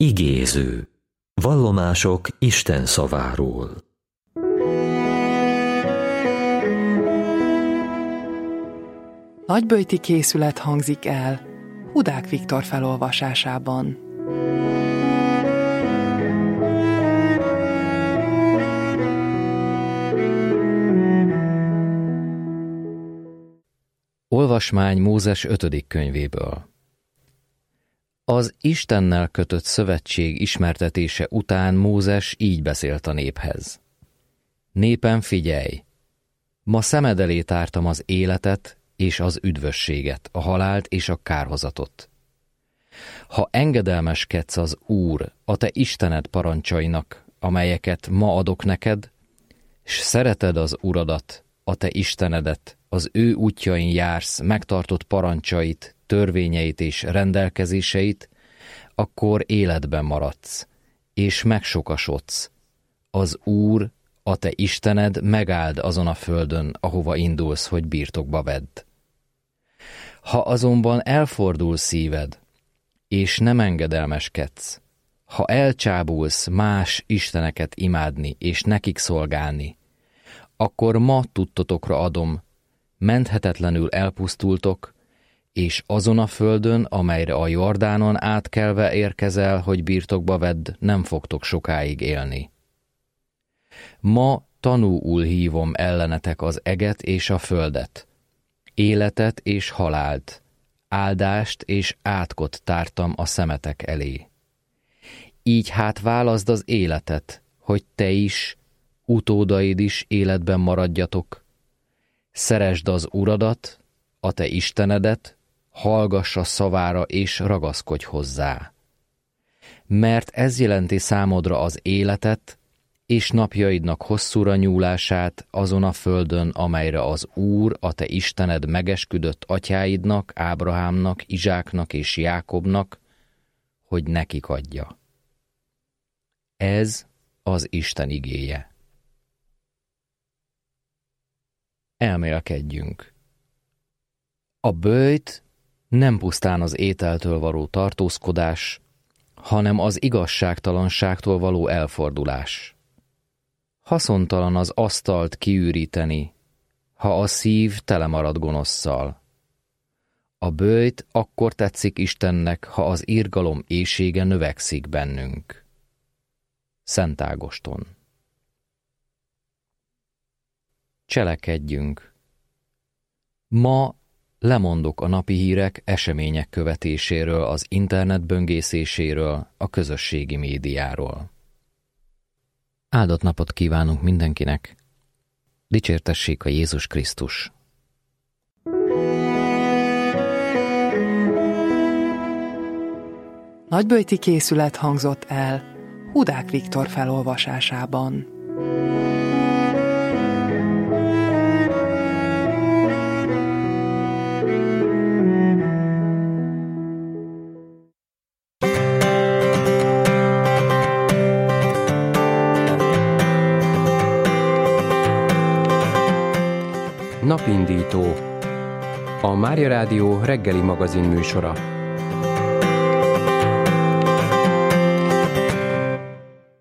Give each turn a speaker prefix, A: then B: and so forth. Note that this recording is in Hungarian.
A: Igéző. Vallomások Isten szaváról.
B: Nagyböjti készület hangzik el Hudák Viktor felolvasásában.
C: Olvasmány Mózes 5. könyvéből. Az Istennel kötött szövetség ismertetése után Mózes így beszélt a néphez. Népem, figyelj! Ma szemed elé tártam az életet és az üdvösséget, a halált és a kárhozatot. Ha engedelmeskedsz az Úr, a te Istened parancsainak, amelyeket ma adok neked, s szereted az Uradat, a te Istenedet, az ő útjain jársz, megtartott parancsait, törvényeit és rendelkezéseit, akkor életben maradsz, és megsokasodsz. Az Úr, a te Istened megáld azon a földön, ahova indulsz, hogy birtokba vedd. Ha azonban elfordul szíved, és nem engedelmeskedsz, ha elcsábulsz más isteneket imádni és nekik szolgálni, akkor ma tudtotokra adom, menthetetlenül elpusztultok, és azon a földön, amelyre a Jordánon átkelve érkezel, hogy birtokba vedd, nem fogtok sokáig élni. Ma tanúul hívom ellenetek az eget és a földet, életet és halált, áldást és átkot tártam a szemetek elé. Így hát válaszd az életet, hogy te is, utódaid is életben maradjatok. Szeresd az Uradat, a te Istenedet, hallgass a szavára és ragaszkodj hozzá. Mert ez jelenti számodra az életet, és napjaidnak hosszúra nyúlását azon a földön, amelyre az Úr, a te Istened megesküdött atyáidnak, Ábrahámnak, Izsáknak és Jákobnak, hogy nekik adja. Ez az Isten igéje. Elmélkedjünk. A böjt nem pusztán az ételtől való tartózkodás, hanem az igazságtalanságtól való elfordulás. Haszontalan az asztalt kiüríteni, ha a szív tele marad gonosszal. A böjt akkor tetszik Istennek, ha az irgalom éhsége növekszik bennünk. Szent Ágoston. Cselekedjünk! Ma lemondok a napi hírek, események követéséről, az internet böngészéséről, a közösségi médiáról. Áldott napot kívánunk mindenkinek! Dicsértessék a Jézus Krisztus!
B: Nagyböjti készület hangzott el Hudák Viktor felolvasásában.
D: Napindító. A Mária Rádió reggeli magazin műsora.